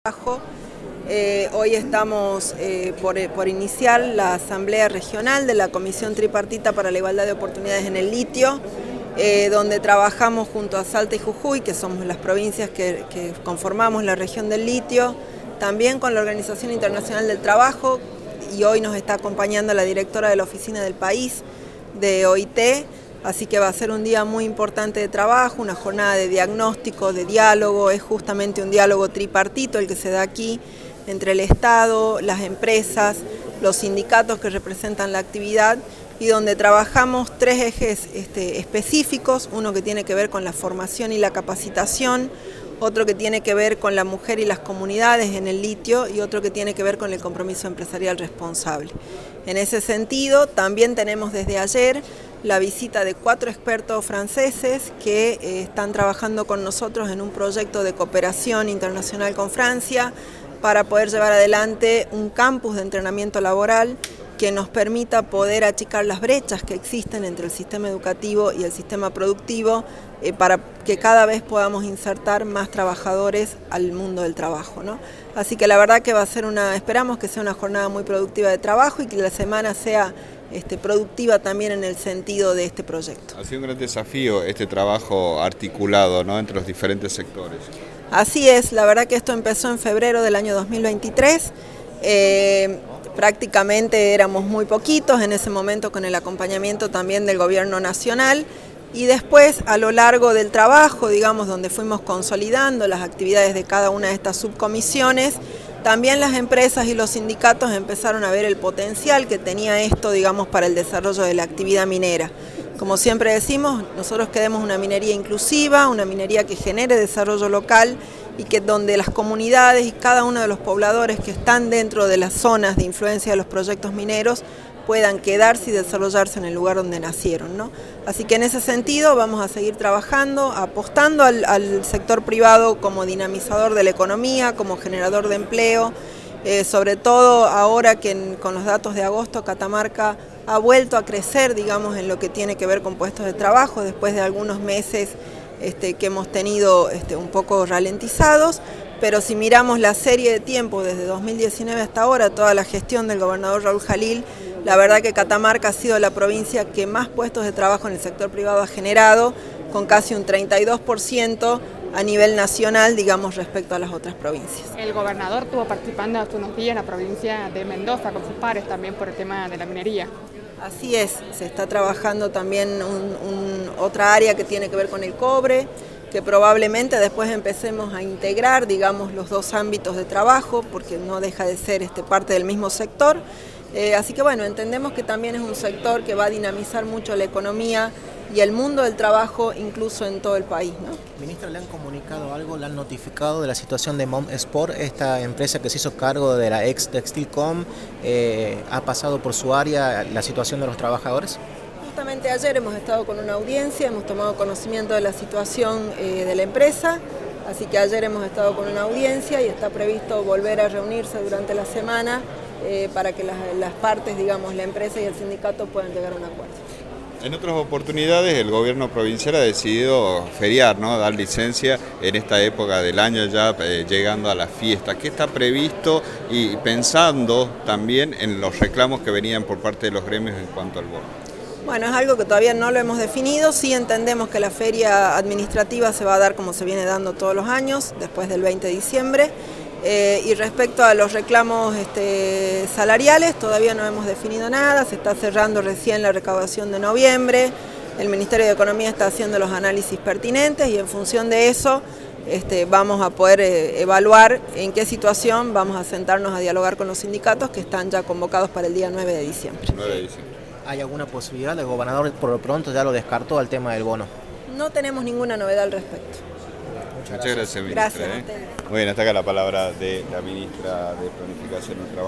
Hoy estamos por iniciar la Asamblea Regional de la Comisión Tripartita para la Igualdad de Oportunidades en el Litio, donde trabajamos junto a Salta y Jujuy, que somos las provincias que conformamos la región del litio, también con la Organización Internacional del Trabajo, y hoy nos está acompañando la directora de la Oficina del País de OIT. Así que va a ser un día muy importante de trabajo, una jornada de diagnóstico, de diálogo. Es justamente un diálogo tripartito el que se da aquí entre el Estado, las empresas, los sindicatos que representan la actividad, y donde trabajamos tres ejes específicos: uno que tiene que ver con la formación y la capacitación, otro que tiene que ver con la mujer y las comunidades en el litio, y otro que tiene que ver con el compromiso empresarial responsable. En ese sentido, también tenemos desde ayer la visita de 4 expertos franceses que están trabajando con nosotros en un proyecto de cooperación internacional con Francia para poder llevar adelante un campus de entrenamiento laboral que nos permita poder achicar las brechas que existen entre el sistema educativo y el sistema productivo, para que cada vez podamos insertar más trabajadores al mundo del trabajo, ¿no? Así que la verdad que va a ser esperamos que sea una jornada muy productiva de trabajo y que la semana sea productiva también en el sentido de este proyecto. Ha sido un gran desafío este trabajo articulado, ¿no?, entre los diferentes sectores. Así es, la verdad que esto empezó en febrero del año 2023. Prácticamente éramos muy poquitos en ese momento, con el acompañamiento también del gobierno nacional, y después a lo largo del trabajo, digamos, donde fuimos consolidando las actividades de cada una de estas subcomisiones, también las empresas y los sindicatos empezaron a ver el potencial que tenía esto, digamos, para el desarrollo de la actividad minera. Como siempre decimos, nosotros queremos una minería inclusiva, una minería que genere desarrollo local, y que donde las comunidades y cada uno de los pobladores que están dentro de las zonas de influencia de los proyectos mineros puedan quedarse y desarrollarse en el lugar donde nacieron, ¿no? Así que en ese sentido vamos a seguir trabajando, apostando al sector privado como dinamizador de la economía, como generador de empleo, sobre todo ahora que con los datos de agosto Catamarca ha vuelto a crecer, digamos, en lo que tiene que ver con puestos de trabajo, después de algunos meses que hemos tenido un poco ralentizados. Pero si miramos la serie de tiempo desde 2019 hasta ahora, toda la gestión del gobernador Raúl Jalil, la verdad que Catamarca ha sido la provincia que más puestos de trabajo en el sector privado ha generado, con casi un 32% a nivel nacional, digamos, respecto a las otras provincias. El gobernador estuvo participando hace unos días en la provincia de Mendoza con sus pares también por el tema de la minería. Así es, se está trabajando también otra área que tiene que ver con el cobre, que probablemente después empecemos a integrar, digamos, los dos ámbitos de trabajo, porque no deja de ser parte del mismo sector. Así que bueno, entendemos que también es un sector que va a dinamizar mucho la economía y el mundo del trabajo, incluso en todo el país, ¿no? Ministra, ¿le han comunicado algo, le han notificado de la situación de Mom Sport, esta empresa que se hizo cargo de la ex Textilcom? ¿Ha pasado por su área la situación de los trabajadores? Justamente ayer hemos estado con una audiencia, hemos tomado conocimiento de la situación de la empresa, así que ayer hemos estado con una audiencia y está previsto volver a reunirse durante la semana para que las partes, digamos, la empresa y el sindicato puedan llegar a un acuerdo. En otras oportunidades el gobierno provincial ha decidido feriar, ¿no?, dar licencia en esta época del año, ya llegando a la fiesta. ¿Qué está previsto, y pensando también en los reclamos que venían por parte de los gremios en cuanto al bono? Bueno, es algo que todavía no lo hemos definido. Sí entendemos que la feria administrativa se va a dar como se viene dando todos los años, después del 20 de diciembre. Y respecto a los reclamos salariales, todavía no hemos definido nada, se está cerrando recién la recaudación de noviembre, el Ministerio de Economía está haciendo los análisis pertinentes, y en función de eso vamos a poder evaluar en qué situación vamos a sentarnos a dialogar con los sindicatos, que están ya convocados para el día 9 de diciembre. 9 de diciembre. ¿Hay alguna posibilidad? El gobernador por lo pronto ya lo descartó al tema del bono. No tenemos ninguna novedad al respecto. Muchas gracias, ministra. Gracias a ustedes. Muy bien, hasta acá la palabra de la ministra de Planificación y Trabajo.